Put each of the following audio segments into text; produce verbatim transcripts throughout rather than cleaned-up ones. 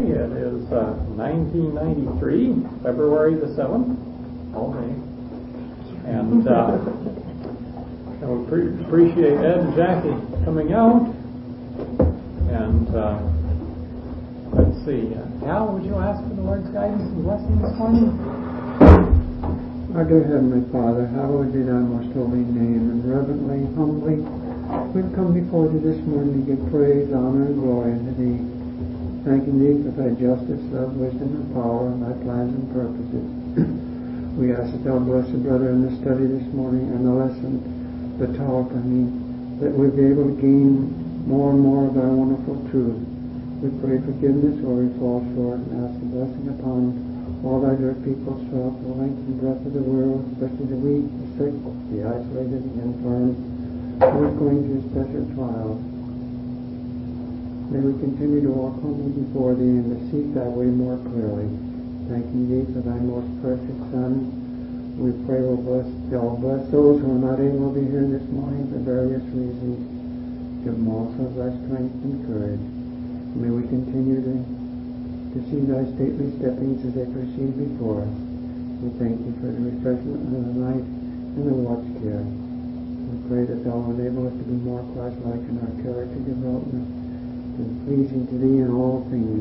It is uh, nineteen ninety-three, February the seventh. Okay. And uh, I would pre- appreciate Ed and Jackie coming out. And uh, let's see. Uh, Al, would you ask for the Lord's guidance and blessing this morning? Our dear Heavenly Father, hallowed be thy most holy name, and reverently, humbly, we've come before thee this morning to give praise, honor, and glory unto thee, thanking thee for thy justice, love, wisdom, and power, and thy plans and purposes. We ask that thou bless the brother in the study this morning and the lesson, the talk, I mean, that we'll be able to gain more and more of thy wonderful truth. We pray forgiveness where we fall short and ask a blessing upon all thy dear people throughout the length and breadth of the world, especially the weak, the sick, the isolated, the infirm, who is going through special trials. May we continue to walk humbly before thee and to seek thy way more clearly, thanking thee for thy most precious Son. We pray will bless, thou bless those who are not able to be here this morning for various reasons. Give them also thy strength and courage. May we continue to, to see thy stately steppings as they proceed before us. We thank thee for the refreshment of the night and the watch care. We pray that thou will enable us to be more Christ-like in our character development and pleasing to thee in all things.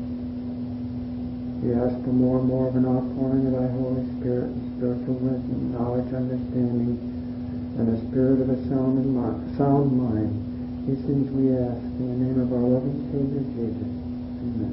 We ask for more and more of an outpouring of thy Holy Spirit and spiritual wisdom, knowledge, understanding, and a spirit of a sound, and mar- sound mind. These things we ask in the name of our loving Savior Jesus. Amen.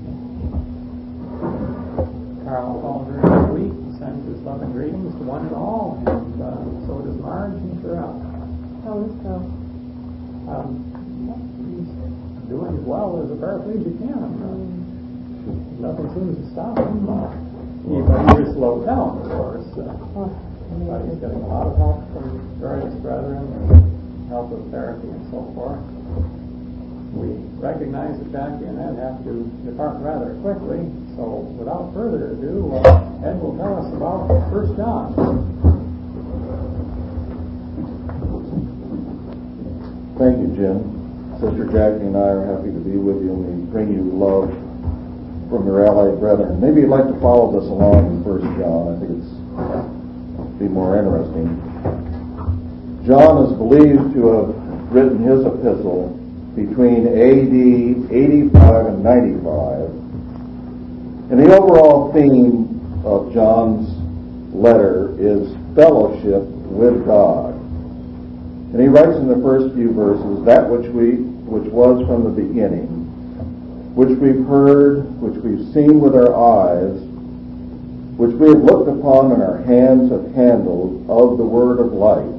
Carl called her this week and sends his love and greetings to one and all, and uh, so does Marge and Sherelle. How is Carl? Um, he's doing as well as a paraplegic can. Uh, nothing seems to stop him. Uh, he may slow down, of course. Uh, but he's getting a lot of help from various brethren, help with therapy and so forth. We recognize that Jackie and Ed have to depart rather quickly, so without further ado, uh, Ed will tell us about First John. Thank you, Jim. Sister Jackie and I are happy to be with you, and we bring you love from your allied brethren. Maybe you'd like to follow this along in First John. I think it's be more interesting. John is believed to have written his epistle between A D eighty-five and ninety-five. And the overall theme of John's letter is fellowship with God. And he writes in the first few verses, that which we which was from the beginning, which we've heard, which we've seen with our eyes, which we have looked upon and our hands have handled of the word of life.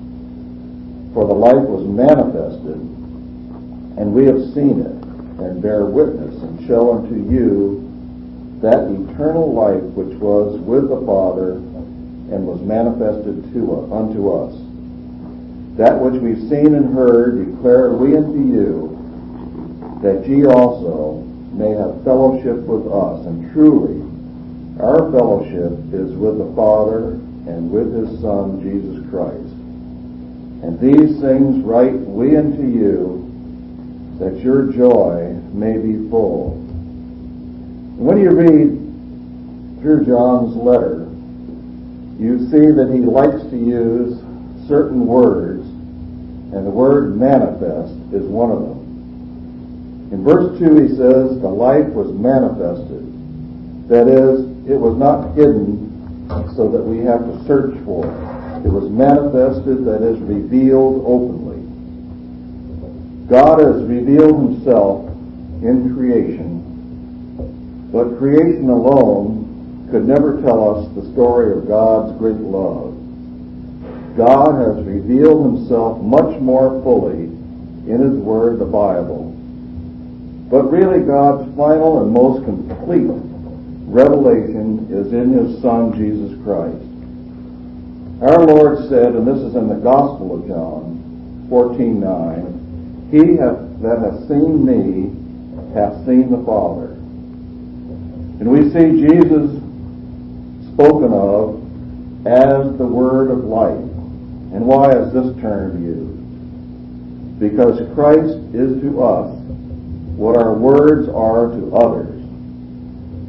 For the life was manifested, and we have seen it, and bear witness, and show unto you that eternal life which was with the Father, and was manifested to uh, unto us. That which we've seen and heard declare we unto you, that ye also may have fellowship with us. And truly, our fellowship is with the Father and with his Son, Jesus Christ. And these things write we unto you, that your joy may be full. And when you read through John's letter, you see that he likes to use certain words, and the word manifest is one of them. In verse two he says, the life was manifested. That is, it was not hidden so that we have to search for it. It was manifested, that is, revealed openly. God has revealed himself in creation, but creation alone could never tell us the story of God's great love. God has revealed himself much more fully in his word, the Bible. But really God's final and most complete revelation is in his Son, Jesus Christ. Our Lord said, and this is in the Gospel of John fourteen nine, he hath, that hath seen me hath seen the Father. And we see Jesus spoken of as the word of life. And why is this term used? Because Christ is to us what our words are to others.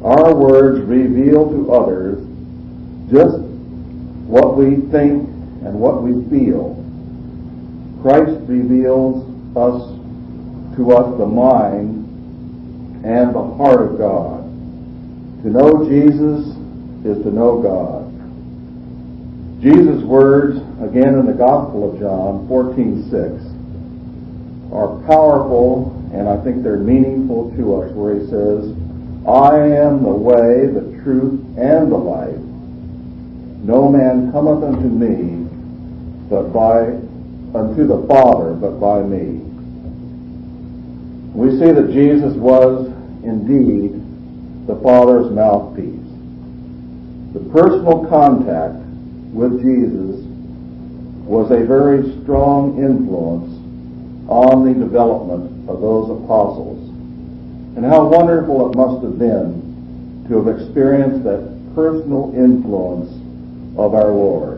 our words reveal to others just what we think and what we feel. Christ reveals us to us the mind and the heart of God. To know Jesus is to know God. Jesus' words, again in the Gospel of John fourteen six, are powerful, and I think they're meaningful to us, where he says, I am the way, the truth, and the life. No man cometh unto me, but by unto the Father, but by me. We see that Jesus was indeed the Father's mouthpiece. The personal contact with Jesus was a very strong influence on the development of those apostles. And how wonderful it must have been to have experienced that personal influence of our Lord.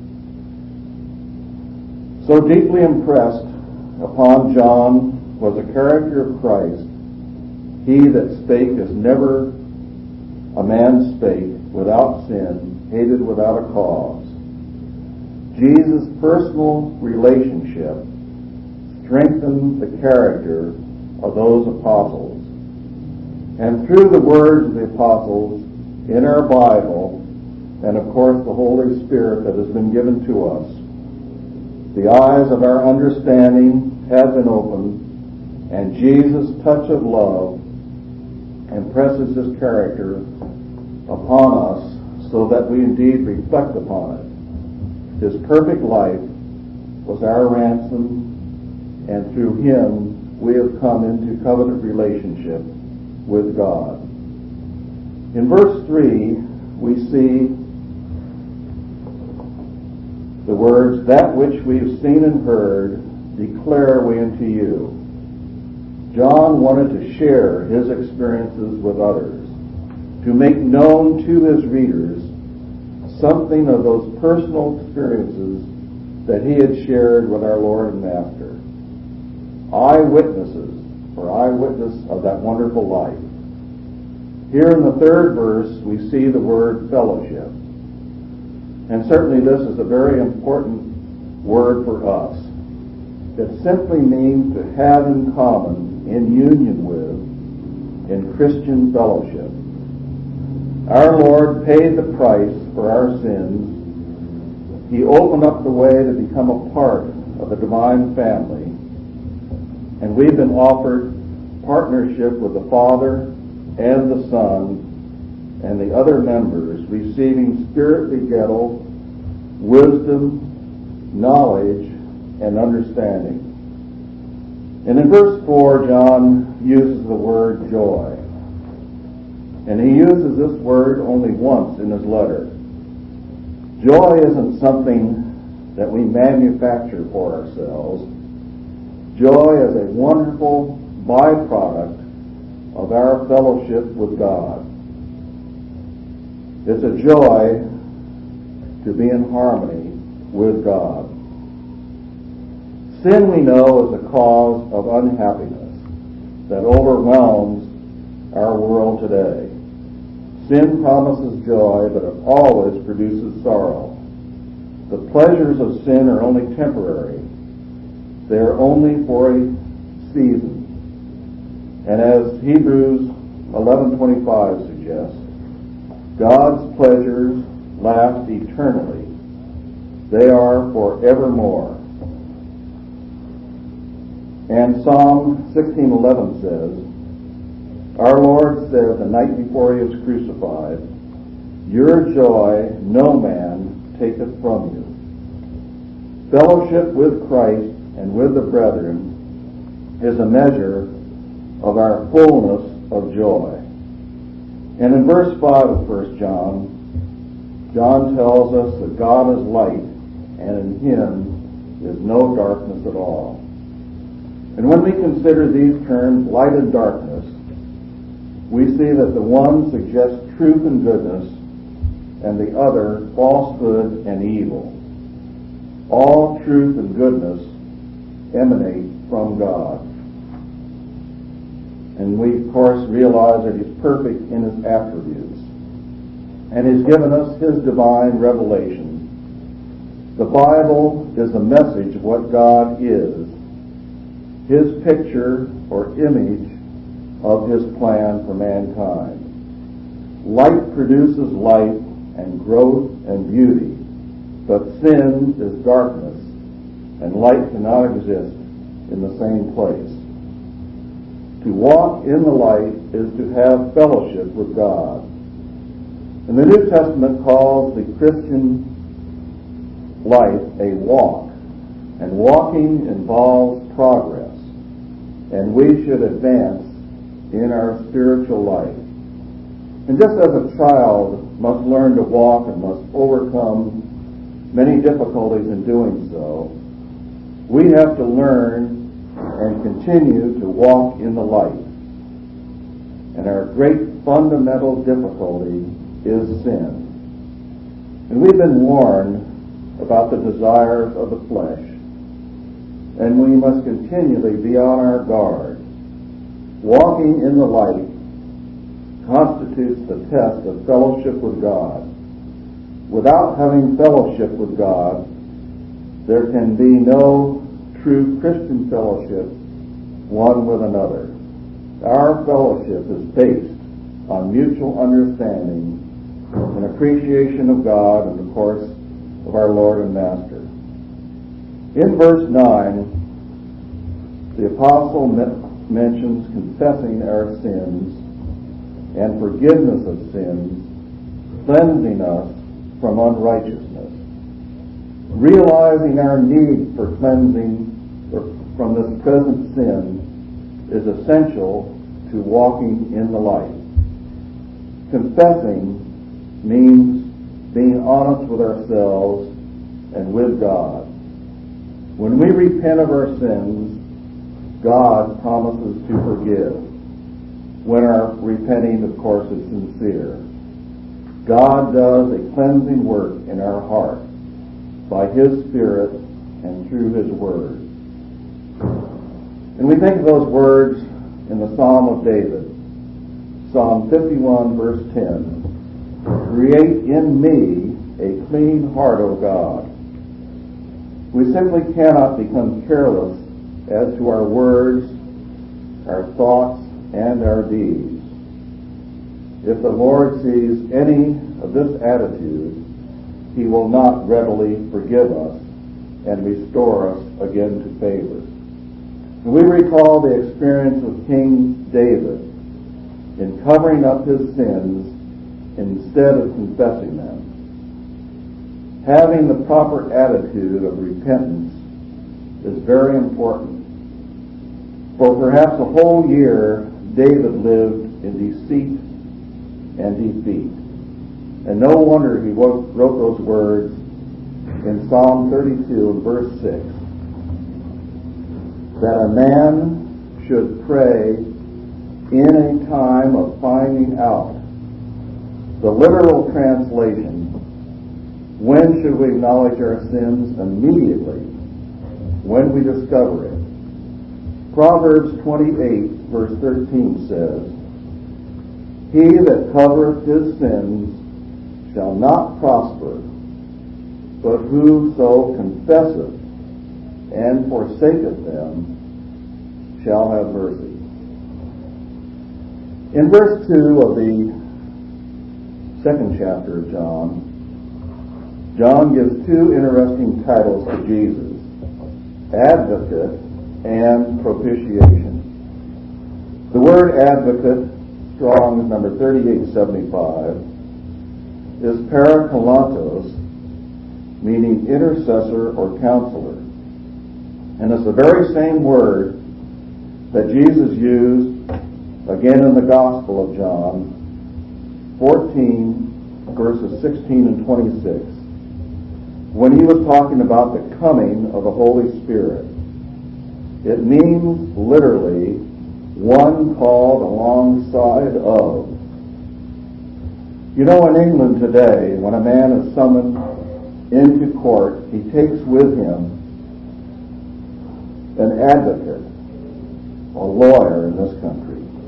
So deeply impressed upon John was the character of Christ. He that spake as never a man spake, without sin, hated without a cause. Jesus' personal relationship strengthened the character of those apostles. And through the words of the apostles in our Bible, and of course the Holy Spirit that has been given to us, the eyes of our understanding have been opened, and Jesus' touch of love impresses his character upon us so that we indeed reflect upon it. His perfect life was our ransom, and through him we have come into covenant relationship with God. In verse three, we see the words, that which we have seen and heard, declare we unto you. John wanted to share his experiences with others, to make known to his readers something of those personal experiences that he had shared with our Lord and Master. Eyewitnesses, or eyewitness of that wonderful life. Here in the third verse, we see the word fellowship. And certainly this is a very important word for us. It simply means to have in common, in union with, in Christian fellowship. Our Lord paid the price for our sins. He opened up the way to become a part of the divine family. And we've been offered partnership with the Father and the Son and the other members, receiving spirit begettal, wisdom, knowledge, and understanding. And in verse four, John uses the word joy. And he uses this word only once in his letter. Joy isn't something that we manufacture for ourselves. Joy is a wonderful byproduct of our fellowship with God. It's a joy to be in harmony with God. Sin, we know, is a cause of unhappiness that overwhelms our world today. Sin promises joy, but it always produces sorrow. The pleasures of sin are only temporary. They are only for a season. And as Hebrews eleven twenty-five suggests, God's pleasures last eternally. They are forevermore. And Psalm sixteen eleven says, our Lord said the night before he was crucified, your joy no man taketh from you. Fellowship with Christ and with the brethren is a measure of our fullness of joy. And in verse five of First John, John tells us that God is light, and in him is no darkness at all. And when we consider these terms, light and darkness, we see that the one suggests truth and goodness, and the other falsehood and evil. All truth and goodness emanate from God. And we, of course, realize that He's perfect in His attributes. And He's given us His divine revelation. The Bible is the message of what God is, His picture or image of His plan for mankind. Light produces life and growth and beauty, but sin is darkness, and light cannot exist in the same place. To walk in the light is to have fellowship with God. And the New Testament calls the Christian life a walk, and walking involves progress, and we should advance in our spiritual life. And just as a child must learn to walk and must overcome many difficulties in doing so, we have to learn and continue to walk in the light. And our great fundamental difficulty is sin. And we've been warned about the desires of the flesh, and we must continually be on our guard. Walking in the light constitutes the test of fellowship with God. Without having fellowship with God, there can be no true Christian fellowship one with another. Our fellowship is based on mutual understanding and appreciation of God and, of course, of our Lord and Master. In verse nine, the apostle mentions confessing our sins and forgiveness of sins, cleansing us from unrighteousness. Realizing our need for cleansing from this present sin is essential to walking in the light. Confessing means being honest with ourselves and with God. When we repent of our sins, God promises to forgive, when our repenting, of course, is sincere. God does a cleansing work in our heart by His Spirit and through His Word. And we think of those words in the Psalm of David, Psalm fifty-one, verse ten. Create in me a clean heart, O God. We simply cannot become careless as to our words, our thoughts, and our deeds. If the Lord sees any of this attitude, He will not readily forgive us and restore us again to favor. And we recall the experience of King David in covering up his sins instead of confessing them. Having the proper attitude of repentance is very important. For perhaps a whole year, David lived in deceit and defeat. And no wonder he wrote those words in Psalm thirty-two and verse six, that a man should pray in a time of finding out. The literal translation, when should we acknowledge our sins? Immediately, when we discover it. Proverbs twenty-eight, verse thirteen says, He that covereth his sins shall not prosper, but whoso confesseth and forsaketh them shall have mercy. In verse two of the second chapter of John, John gives two interesting titles to Jesus, Advocate and Propitiation. The word advocate, Strong's number thirty-eight seventy-five, is parakletos, meaning intercessor or counselor. And it's the very same word that Jesus used again in the Gospel of John fourteen, verses sixteen and twenty-six, when he was talking about the coming of the Holy Spirit. It means literally one called alongside of. You know, in England today, when a man is summoned into court, he takes with him an advocate, a lawyer in this country.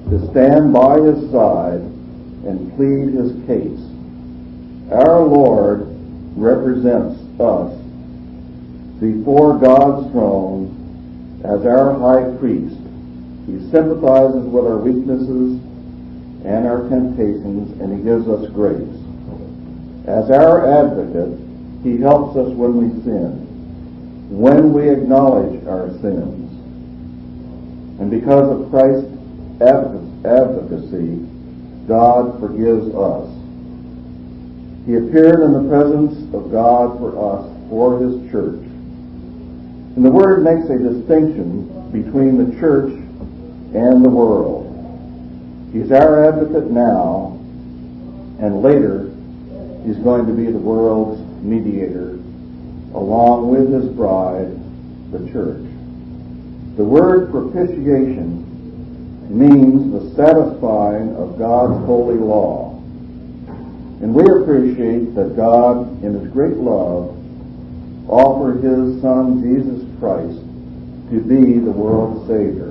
to stand by his side and plead his case. Our Lord represents us before God's throne as our high priest. He sympathizes with our weaknesses and our temptations, and he gives us grace. As our advocate, he helps us when we sin, when we acknowledge our sins. And because of Christ's advocacy, God forgives us. He appeared in the presence of God for us, for his church. And the Word makes a distinction between the church and the world. He's our advocate now, and later he's going to be the world's mediator, along with his bride, the church. The word propitiation means the satisfying of God's holy law. And we appreciate that God, in his great love, offered his Son, Jesus Christ, to be the world's Savior.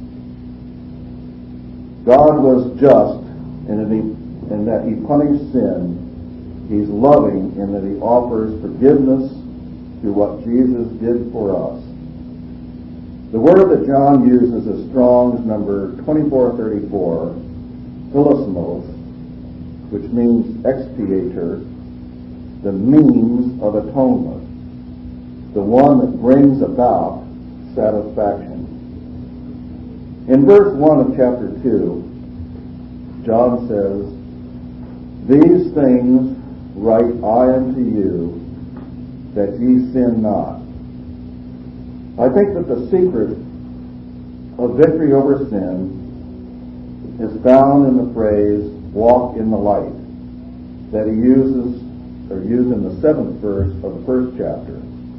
God was just in that he, in that he punished sin. He's loving in that he offers forgiveness through what Jesus did for us. The word that John uses is Strong's number twenty-four thirty-four, hilasmos, which means expiator, the means of atonement, the one that brings about satisfaction. In verse one of chapter two, John says, "These things write I unto you, that ye sin not." I think that the secret of victory over sin is found in the phrase, "walk in the light," that he uses, or used in the seventh verse of the first chapter.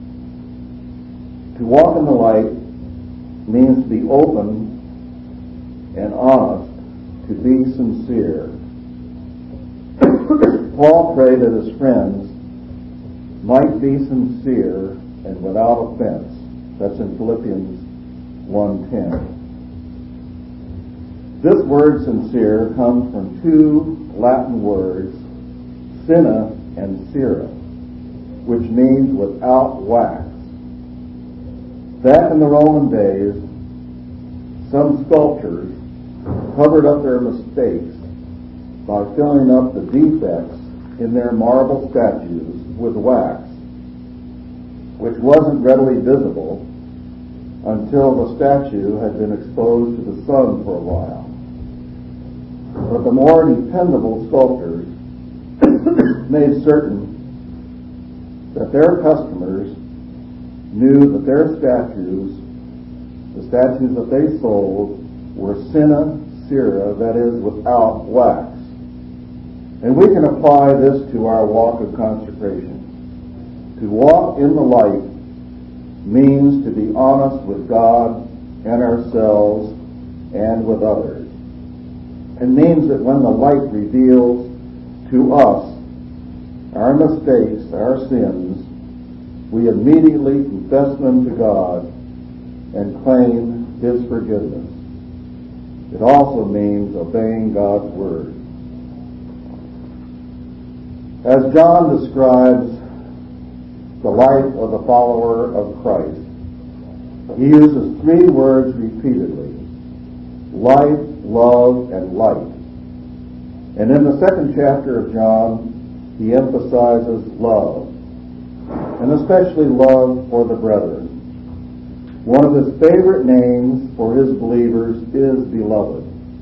To walk in the light means to be open and honest, to be sincere. Paul prayed that his friends might be sincere and without offense. That's in Philippians one ten. This word sincere comes from two Latin words, sina and cera, which means without wax. Back in the Roman days, some sculptors covered up their mistakes by filling up the defects in their marble statues with wax, which wasn't readily visible until the statue had been exposed to the sun for a while. But the more dependable sculptors made certain that their customers knew that their statues, the statues that they sold, were sina cera, that is, without wax. And we can apply this to our walk of consecration. To walk in the light means to be honest with God and ourselves and with others. It means that when the light reveals to us our mistakes, our sins, we immediately confess them to God and claim his forgiveness. It also means obeying God's word. As John describes the life of the follower of Christ, he uses three words repeatedly: life, love, and light. And in the second chapter of John, he emphasizes love, and especially love for the brethren. One of his favorite names for his believers is beloved.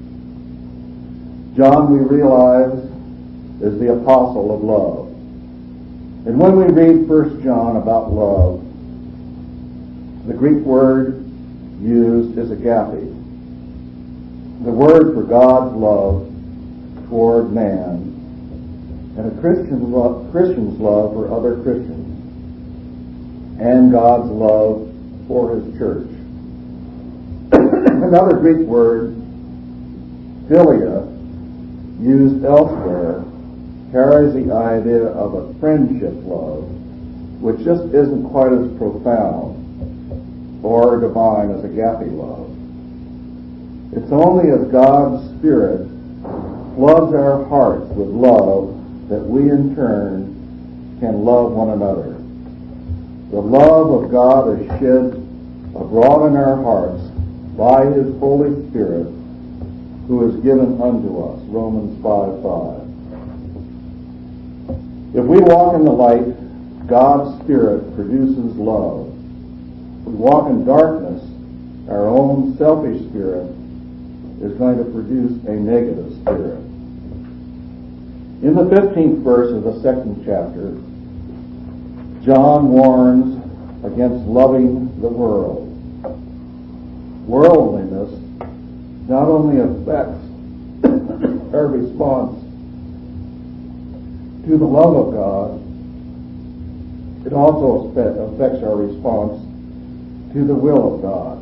John, we realize, is the apostle of love. And when we read First John about love, the Greek word used is agape, the word for God's love toward man, and a Christian lo- Christian's love for other Christians, and God's love for his church. Another Greek word, philia, used elsewhere, carries the idea of a friendship love, which just isn't quite as profound or divine as agape love. It's only as God's Spirit floods our hearts with love that we in turn can love one another. The love of God is shed abroad in our hearts by His Holy Spirit, who is given unto us. Romans five five. If we walk in the light, God's Spirit produces love. If we walk in darkness, our own selfish spirit is going to produce a negative spirit. In the fifteenth verse of the second chapter, John warns against loving the world. Worldliness not only affects our response to the love of God, it also affects our response to the will of God.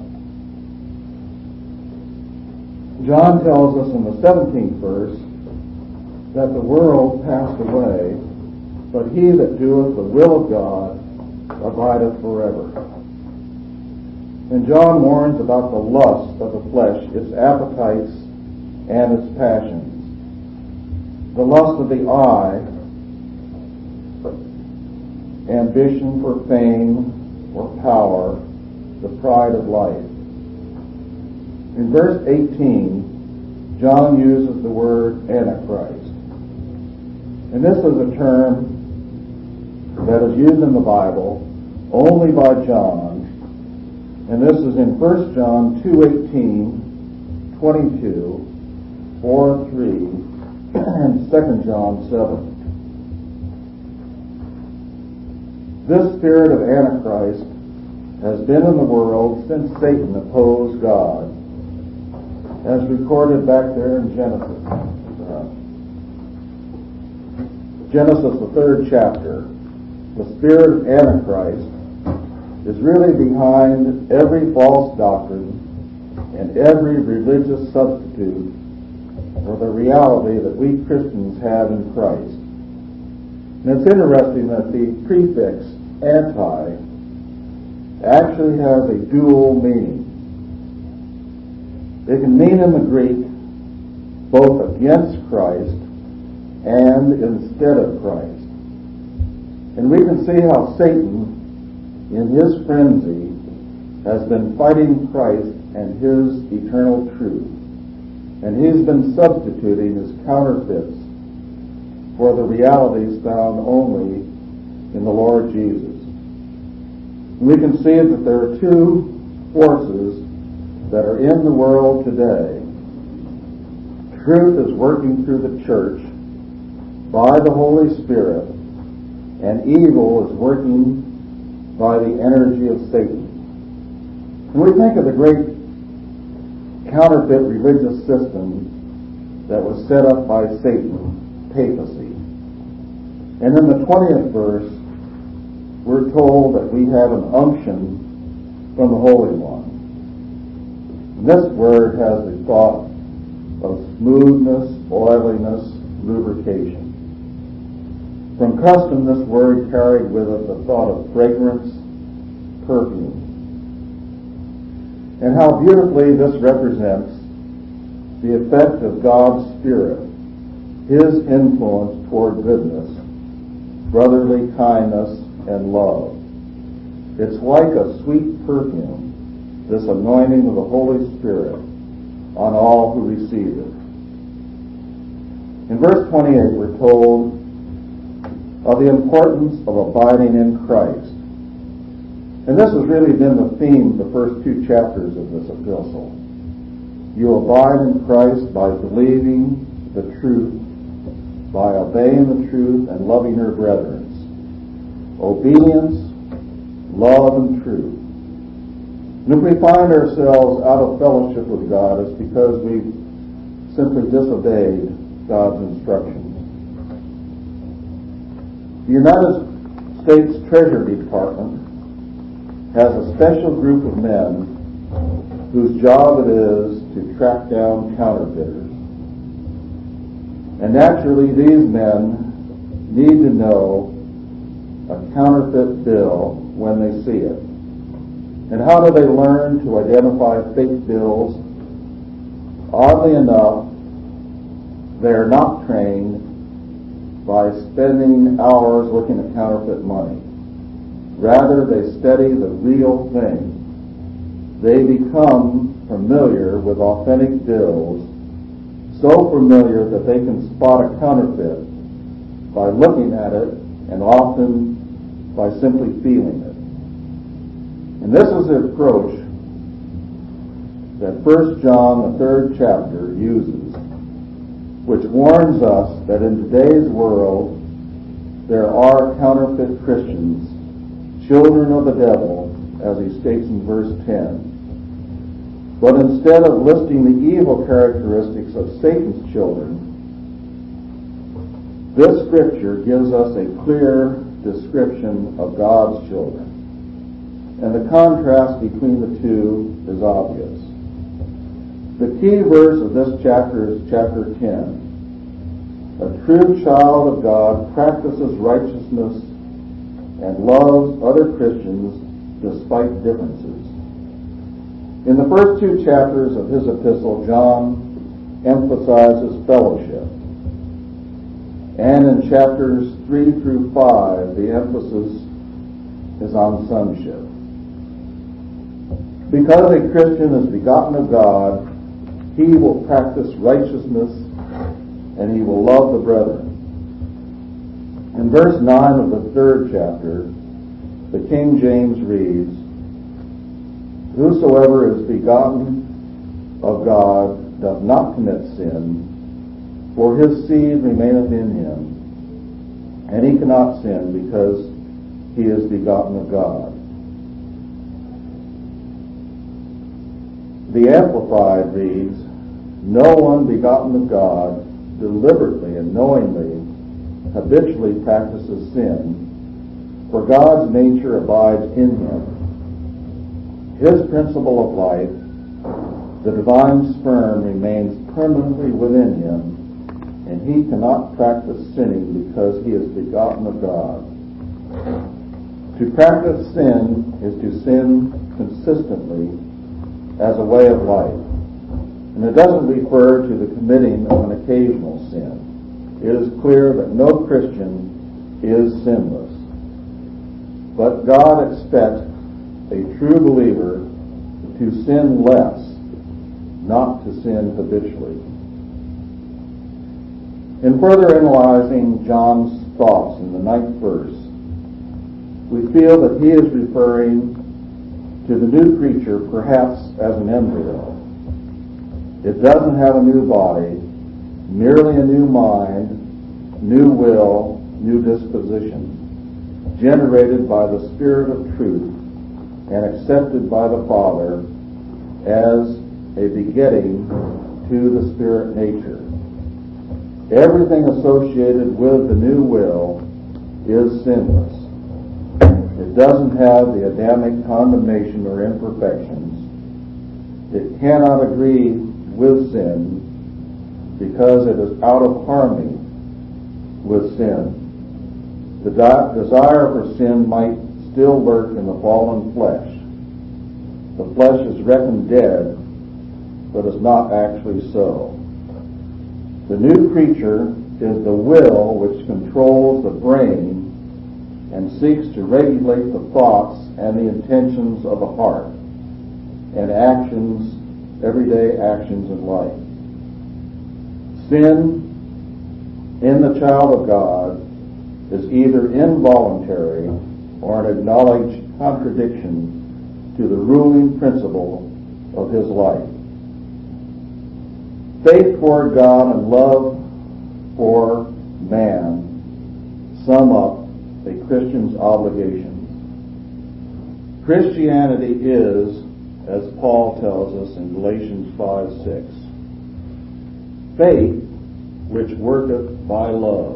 John tells us in the seventeenth verse that the world passed away, but he that doeth the will of God abideth forever. And John warns about the lust of the flesh, its appetites and its passions. The lust of the eye, ambition for fame or power, the pride of life. In verse eighteen, John uses the word Antichrist. And this is a term that is used in the Bible only by John. And this is in First John two eighteen, twenty-two, four three, and Second John seven. This spirit of Antichrist has been in the world since Satan opposed God, as recorded back there in Genesis. Uh, Genesis, the third chapter. The spirit of Antichrist is really behind every false doctrine and every religious substitute for the reality that we Christians have in Christ. And it's interesting that the prefix anti actually has a dual meaning. It can mean in the Greek both against Christ and instead of Christ. And we can see how Satan, in his frenzy, has been fighting Christ and his eternal truth. And he's been substituting his counterfeits for the realities found only in the Lord Jesus. And we can see that there are two forces that are in the world today. Truth is working through the church by the Holy Spirit, and evil is working by the energy of Satan. When we think of the great counterfeit religious system that was set up by Satan, papacy. And in the twentieth verse, we're told that we have an unction from the Holy One. And this word has the thought of smoothness, oiliness, lubrication. From custom, this word carried with it the thought of fragrance, perfume. And how beautifully this represents the effect of God's Spirit, His influence toward goodness, brotherly kindness, and love. It's like a sweet perfume, this anointing of the Holy Spirit on all who receive it. In verse twenty-eight, we're told of the importance of abiding in Christ. And this has really been the theme of the first two chapters of this epistle. You abide in Christ by believing the truth, by obeying the truth and loving your brethren. Obedience, love, and truth. And if we find ourselves out of fellowship with God, it's because we've simply disobeyed God's instructions. The United States Treasury Department has a special group of men whose job it is to track down counterfeiters. And naturally, these men need to know a counterfeit bill when they see it. And how do they learn to identify fake bills Oddly enough, they are not trained by spending hours looking at counterfeit money. Rather, they study the real thing. They become familiar with authentic bills, so familiar that they can spot a counterfeit by looking at it and often by simply feeling it. And this is the approach that First John, the third chapter, uses, which warns us that in today's world there are counterfeit Christians, children of the devil, as he states in verse ten. But instead of listing the evil characteristics of Satan's children, this scripture gives us a clear description of God's children. And the contrast between the two is obvious. The key verse of this chapter is chapter ten. A true child of God practices righteousness and loves other Christians despite differences. In the first two chapters of his epistle, John emphasizes fellowship. And in chapters three through five, the emphasis is on sonship. Because a Christian is begotten of God, he will practice righteousness and he will love the brethren. In verse nine of the third chapter, the King James reads, "Whosoever is begotten of God doth not commit sin, for his seed remaineth in him, and he cannot sin because he is begotten of God." The Amplified reads, "No one begotten of God deliberately and knowingly habitually practices sin, for God's nature abides in him. His principle of life, the divine sperm, remains permanently within him, and he cannot practice sinning because he is begotten of God." To practice sin is to sin consistently as a way of life. And it doesn't refer to the committing of an occasional sin. It is clear that no Christian is sinless. But God expects a true believer to sin less, not to sin habitually. In further analyzing John's thoughts in the ninth verse, we feel that he is referring to the new creature perhaps as an embryo. It doesn't have a new body, merely a new mind, new will, new disposition, generated by the Spirit of truth and accepted by the Father as a begetting to the Spirit nature. Everything associated with the new will is sinless. It doesn't have the Adamic condemnation or imperfections. It cannot agree with sin because it is out of harmony with sin. The di- desire for sin might still lurk in the fallen flesh. The flesh is reckoned dead, but is not actually so. The new creature is the will which controls the brain and seeks to regulate the thoughts and the intentions of the heart and actions, everyday actions in life. Sin in the child of God is either involuntary or an acknowledged contradiction to the ruling principle of his life. Faith toward God and love for man sum up a Christian's obligations. Christianity is, as Paul tells us in Galatians five six, faith which worketh by love.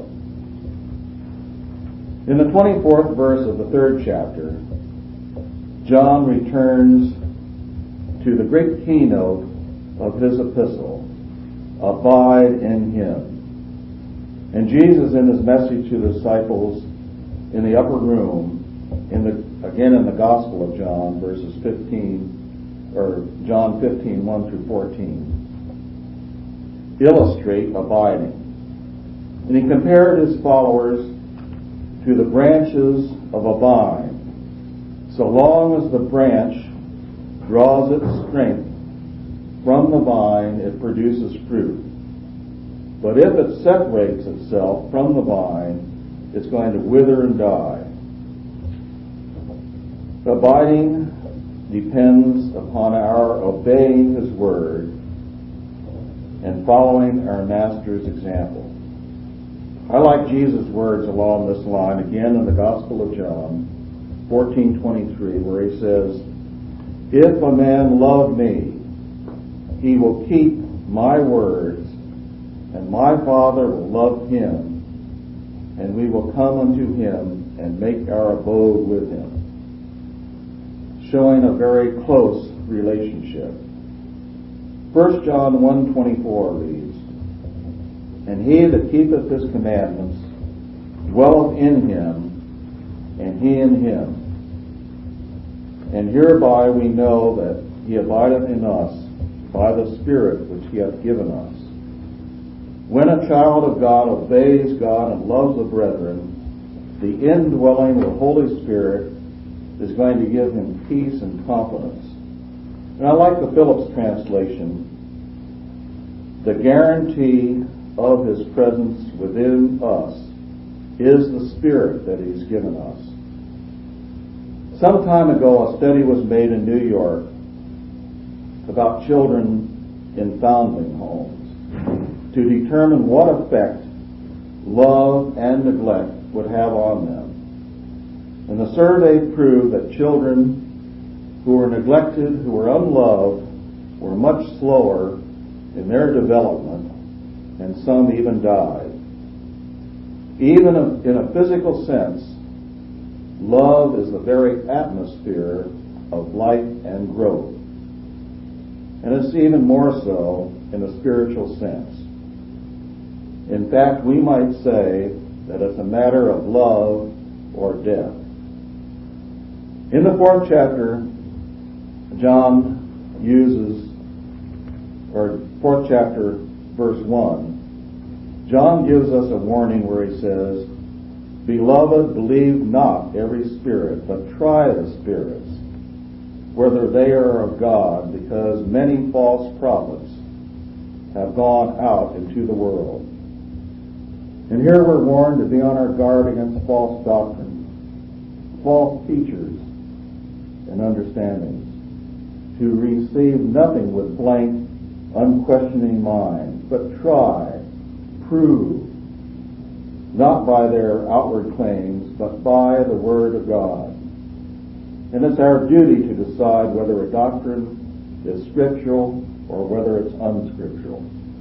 In the twenty-fourth verse of the third chapter, John returns to the great keynote of his epistle, abide in him. And Jesus, in his message to the disciples in the upper room, in the again in the Gospel of John, verses fifteen, or John fifteen, one through fourteen, illustrate abiding. And he compared his followers to the branches of a vine. So long as the branch draws its strength from the vine, it produces fruit. But if it separates itself from the vine, it's going to wither and die. Abiding depends upon our obeying His word and following our Master's example. I like Jesus' words along this line again in the Gospel of John fourteen twenty-three, where he says, "If a man love me, he will keep my words, and my Father will love him, and we will come unto him and make our abode with him." Showing a very close relationship. First John one twenty-four reads, "And he that keepeth his commandments dwelleth in him, and he in him. And hereby we know that he abideth in us by the Spirit which he hath given us." When a child of God obeys God and loves the brethren, the indwelling of the Holy Spirit is going to give him peace and confidence. And I like the Phillips translation. The guarantee of his presence within us is the Spirit that he's given us. Some time ago, a study was made in New York about children in foundling homes to determine what effect love and neglect would have on them. And the survey proved that children who were neglected, who were unloved, were much slower in their development, and some even died. Even in a physical sense, love is the very atmosphere of life and growth. And it's even more so in a spiritual sense. In fact, we might say that it's a matter of love or death. In the fourth chapter, John uses, or fourth chapter, verse one, John gives us a warning where he says, "Beloved, believe not every spirit, but try the spirits, whether they are of God, because many false prophets have gone out into the world." And here we're warned to be on our guard against false doctrine, false teachers, and understandings, to receive nothing with blank, unquestioning minds, but try, prove, not by their outward claims, but by the Word of God. And it's our duty to decide whether a doctrine is scriptural or whether it's unscriptural.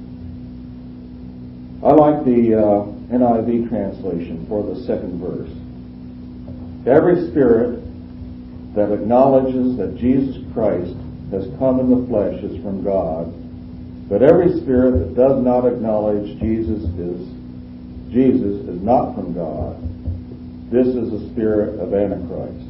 I like the uh, N I V translation for the second verse. "Every spirit that acknowledges that Jesus Christ has come in the flesh is from God, but every spirit that does not acknowledge Jesus is Jesus is not from God. This is the spirit of Antichrist."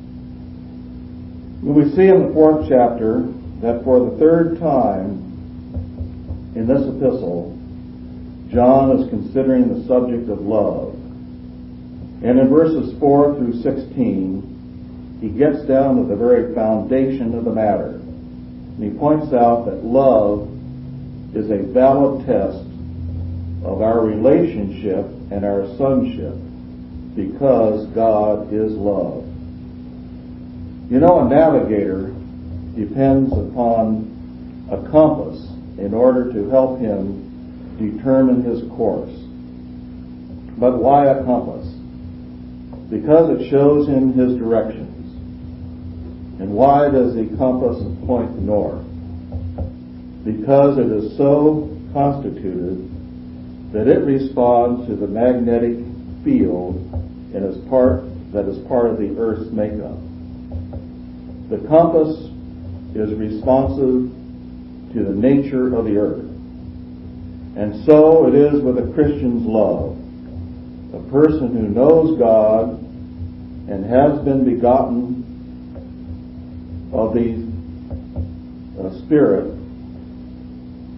We see in the fourth chapter that for the third time in this epistle, John is considering the subject of love. And in verses four through sixteen, he gets down to the very foundation of the matter. And he points out that love is a valid test of our relationship and our sonship, because God is love. You know, a navigator depends upon a compass in order to help him determine his course. But why a compass? Because it shows him his directions. And why does the compass point north? Because it is so constituted that it responds to the magnetic field and is part, that is part of the Earth's makeup. The compass is responsive to the nature of the Earth. And so it is with a Christian's love. A person who knows God and has been begotten of the uh, Spirit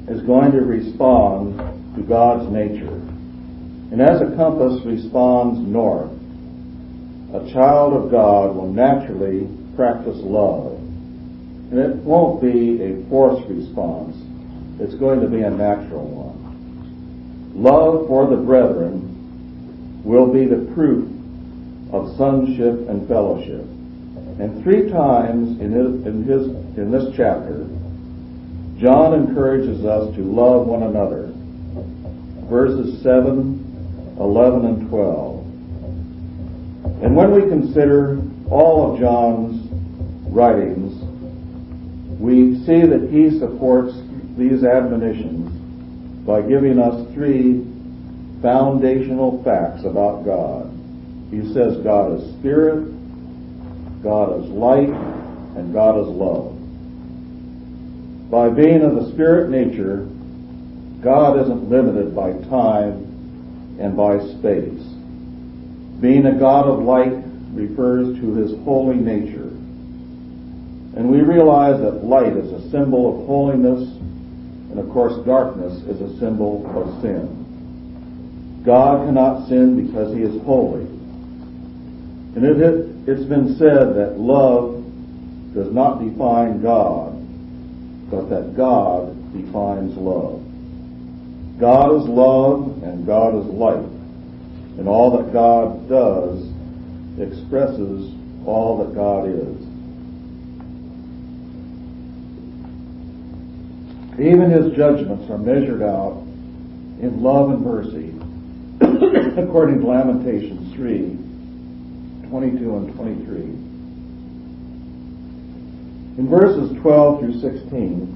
is going to respond to God's nature. And as a compass responds north, a child of God will naturally practice love. And it won't be a forced response. It's going to be a natural one. Love for the brethren will be the proof of sonship and fellowship. And three times in his, in his in this chapter, John encourages us to love one another. Verses seven, eleven, and twelve. And when we consider all of John's writings, we see that he supports these admonitions by giving us three foundational facts about God. He says God is spirit, God is light, and God is love. By being of the spirit nature, God isn't limited by time and by space. Being a God of light refers to his holy nature. And we realize that light is a symbol of holiness, and of course darkness is a symbol of sin. God cannot sin because he is holy. And it, it, it's been said that love does not define God, but that God defines love. God is love and God is light. And all that God does expresses all that God is. Even his judgments are measured out in love and mercy, according to Lamentations three, twenty-two and twenty-three. In verses twelve through sixteen,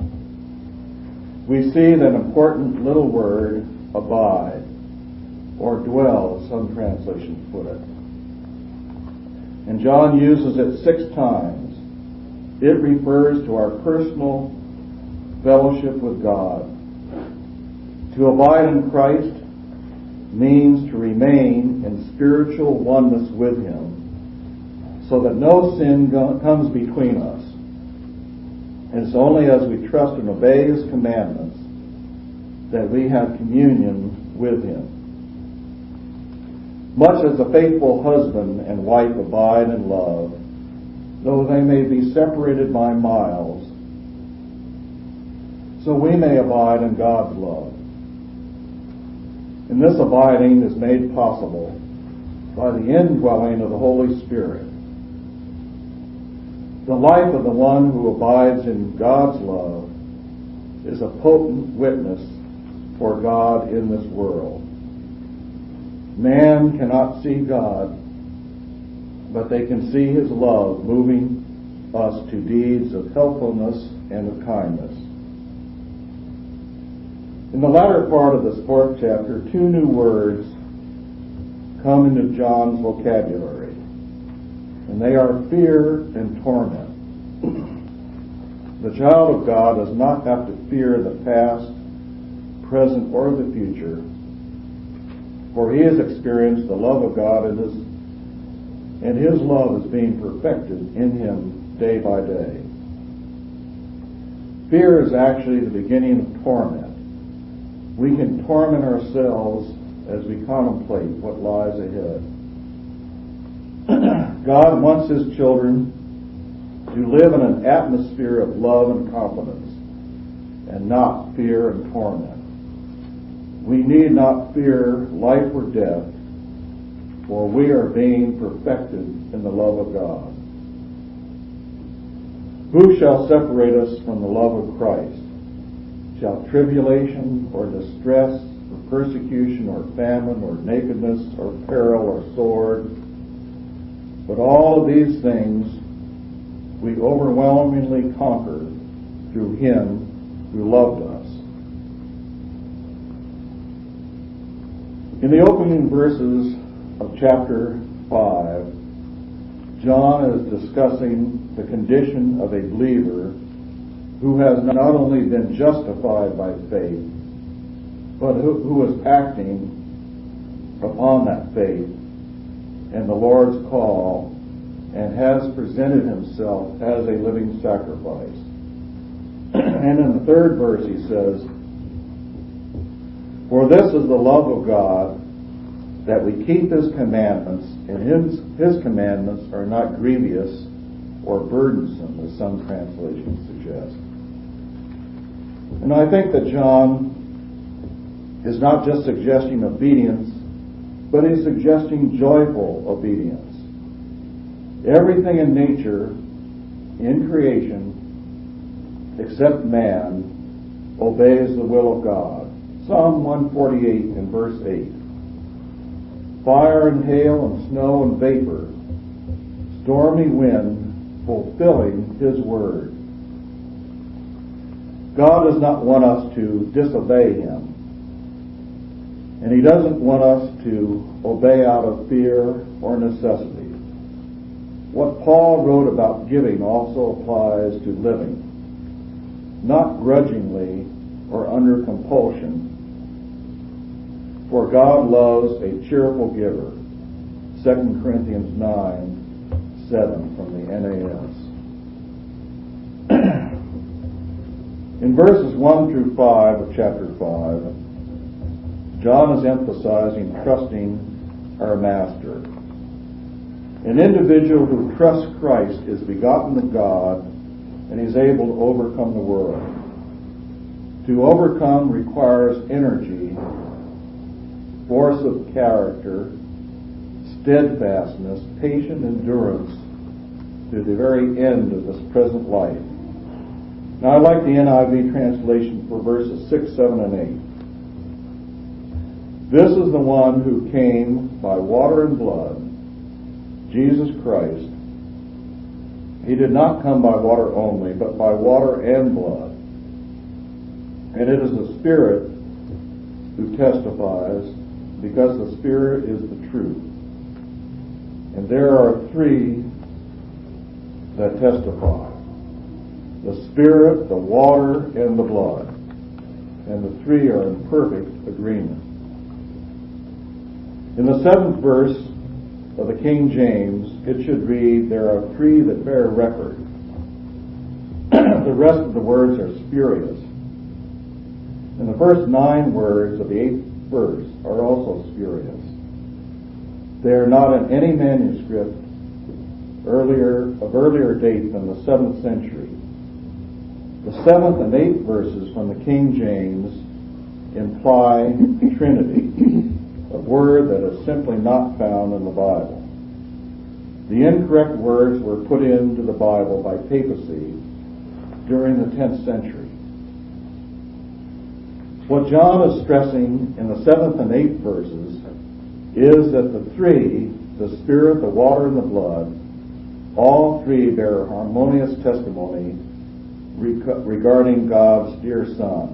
we see that important little word, abide, or dwell, as some translations put it. And John uses it six times. It refers to our personal fellowship with God. To abide in Christ means to remain in spiritual oneness with him, so that no sin go- comes between us. And it's only as we trust and obey his commandments that we have communion with him. Much as a faithful husband and wife abide in love, though they may be separated by miles, so we may abide in God's love. And this abiding is made possible by the indwelling of the Holy Spirit. The life of the one who abides in God's love is a potent witness for God in this world. Man cannot see God, but they can see his love moving us to deeds of helpfulness and of kindness. In the latter part of this fourth chapter, two new words come into John's vocabulary, and they are fear and torment. The child of God does not have to fear the past, present, or the future, for he has experienced the love of God in his, and his love is being perfected in him day by day. Fear is actually the beginning of torment. We can torment ourselves as we contemplate what lies ahead. God wants his children to live in an atmosphere of love and confidence, and not fear and torment. We need not fear life or death, for we are being perfected in the love of God. Who shall separate us from the love of Christ? Shall tribulation or distress or persecution or famine or nakedness or peril or sword? But all of these things we overwhelmingly conquer through him who loved us. In the opening verses of chapter five, John is discussing the condition of a believer who has not only been justified by faith, but who, who is acting upon that faith and the Lord's call, and has presented himself as a living sacrifice. And in the third verse he says, "For this is the love of God, that we keep his commandments, and his, his commandments are not grievous or burdensome," as some translations suggest. And I think that John is not just suggesting obedience, but he's suggesting joyful obedience. Everything in nature, in creation, except man, obeys the will of God. Psalm one forty-eight and verse eight. "Fire and hail and snow and vapor, stormy wind, fulfilling his word." God does not want us to disobey him. And he doesn't want us to obey out of fear or necessity. What Paul wrote about giving also applies to living, not grudgingly or under compulsion. For God loves a cheerful giver. Second Corinthians nine, seven from the N A S. In verses one through five of chapter five, John is emphasizing trusting our Master. An individual who trusts Christ is begotten of God, and is able to overcome the world. To overcome requires energy, force of character, steadfastness, patient endurance to the very end of this present life. Now I like the N I V translation for verses six, seven, and eight. "This is the one who came by water and blood, Jesus Christ. He did not come by water only, but by water and blood. And it is the Spirit who testifies, because the Spirit is the truth. And there are three that testify: the Spirit, the water, and the blood. And the three are in perfect agreement." In the seventh verse of the King James, it should read, "There are three that bear record." The rest of the words are spurious. And the first nine words of the eighth verse are also spurious. They are not in any manuscript earlier of earlier date than the seventh century. The seventh and eighth verses from the King James imply Trinity, a word that is simply not found in the Bible. The incorrect words were put into the Bible by papacy during the tenth century. What John is stressing in the seventh and eighth verses is that the three, the Spirit, the water, and the blood, all three bear harmonious testimony regarding God's dear Son.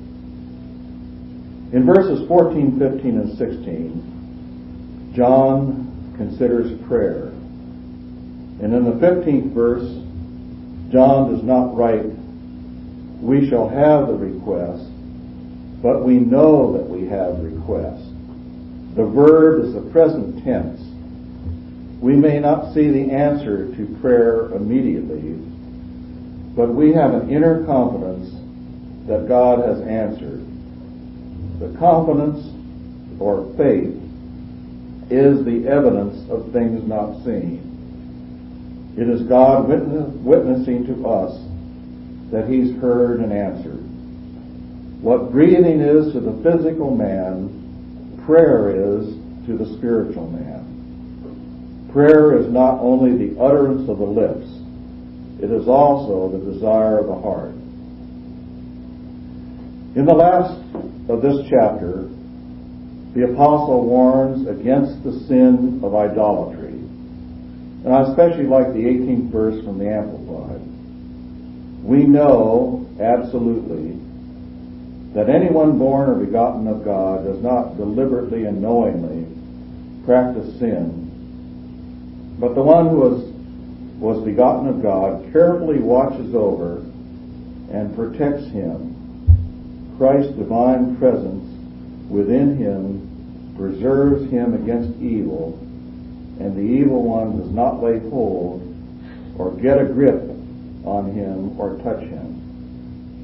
In verses fourteen, fifteen, and sixteen, John considers prayer. And in the fifteenth verse, John does not write, "We shall have the request," but we know that we have request. The verb is the present tense. We may not see the answer to prayer immediately, but we have an inner confidence that God has answered. The confidence, or faith, is the evidence of things not seen. It is God witness, witnessing to us that He's heard and answered. What breathing is to the physical man, prayer is to the spiritual man. Prayer is not only the utterance of the lips, it is also the desire of the heart. In the last of this chapter, the apostle warns against the sin of idolatry. And I especially like the eighteenth verse from the Amplified. "We know absolutely that anyone born or begotten of God does not deliberately and knowingly practice sin, but the one who was, was begotten of God carefully watches over and protects him. Christ's divine presence within him preserves him against evil, and the evil one does not lay hold or get a grip on him or touch him."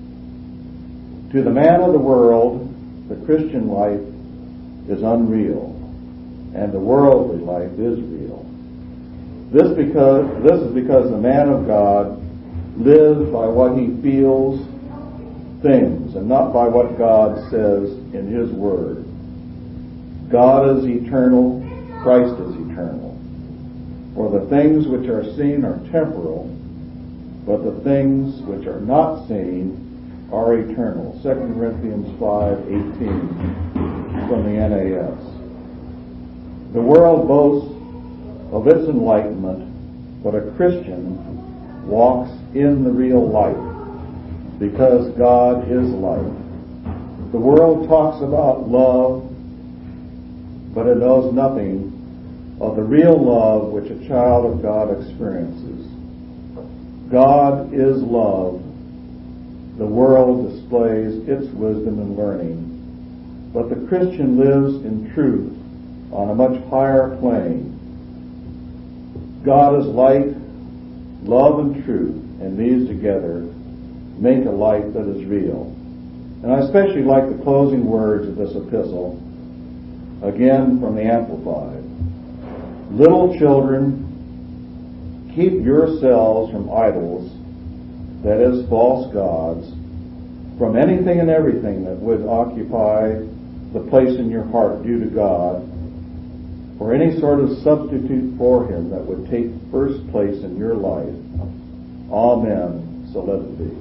To the man of the world, the Christian life is unreal, and the worldly life is real. This because this is because the man of God lives by what he feels, things, and not by what God says in His Word. God is eternal, Christ is eternal. For the things which are seen are temporal, but the things which are not seen are eternal. Second Corinthians five eighteen from the N A S. The world boasts of its enlightenment, but a Christian walks in the real light, because God is light. The world talks about love, but it knows nothing of the real love which a child of God experiences. God is love. The world displays its wisdom and learning, but the Christian lives in truth on a much higher plane. God is light, love, and truth, and these together make a life that is real. And I especially like the closing words of this epistle, again from the Amplified. Little children, keep yourselves from idols, that is, false gods, from anything and everything that would occupy the place in your heart due to God, or any sort of substitute for Him that would take first place in your life. Amen. So let it be.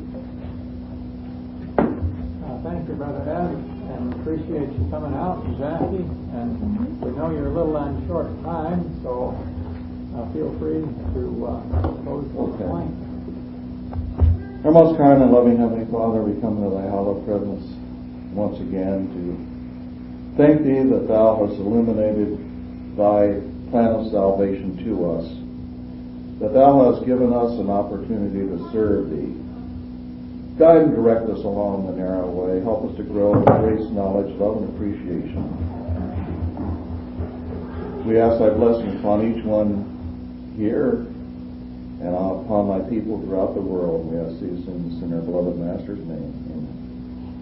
Uh, thank you, Brother Ed, and appreciate you coming out, Jackie. And we know you're a little on short time, so uh, feel free to uh, close the Okay. point. Our most kind and loving Heavenly Father, we come to Thy hallowed presence once again to thank Thee that Thou hast illuminated Thy plan of salvation to us, that Thou hast given us an opportunity to serve Thee. Guide and direct us along the narrow way. Help us to grow in grace, knowledge, love, and appreciation. We ask Thy blessing upon each one here and upon Thy people throughout the world. We ask these things in our beloved Master's name. Amen.